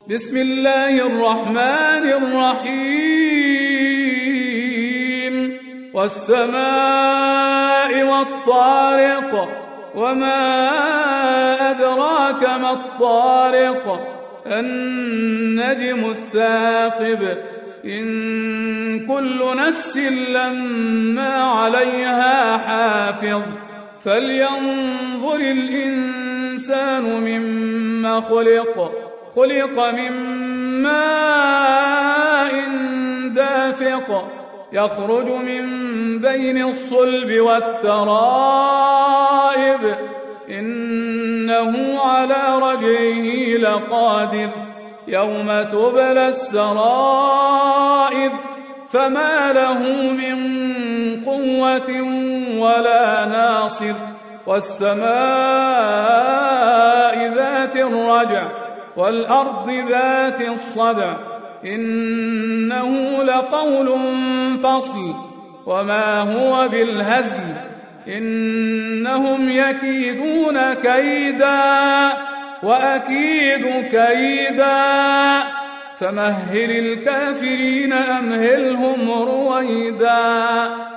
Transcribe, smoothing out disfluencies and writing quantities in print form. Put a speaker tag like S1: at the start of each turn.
S1: بسم الله الرحمن الرحيم والسماء والطارق وما أدراك ما الطارق النجم الثاقب إن كل نفس لما عليها حافظ فلينظر الإنسان مما خلق من ماء دافق يخرج من بين الصلب والترائب إنه على رجعه لقادر يوم تبلى السرائر فما له من قوة ولا ناصر والسماء ذات الرجع والأرض ذات الصدع إنه لقول فصل وما هو بالهزل إنهم يكيدون كيدا وأكيد كيدا فمهل الكافرين أمهلهم رويدا